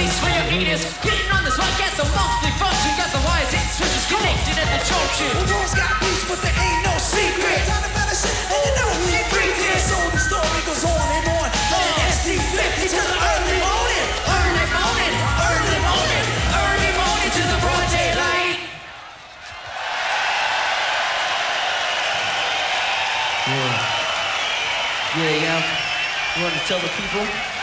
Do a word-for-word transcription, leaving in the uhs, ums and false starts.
place for your meters. Getting on this one, get the monthly function. Got the wires and switches connected at the junction. The world's got beats, but there ain't no secret. Time to finish it, and you know we ain't free there. So the story goes on and on. From the S D fifty to the early morning. Early morning, early morning, early morning to the broad daylight. Yeah. Yeah, yeah. You want to tell the people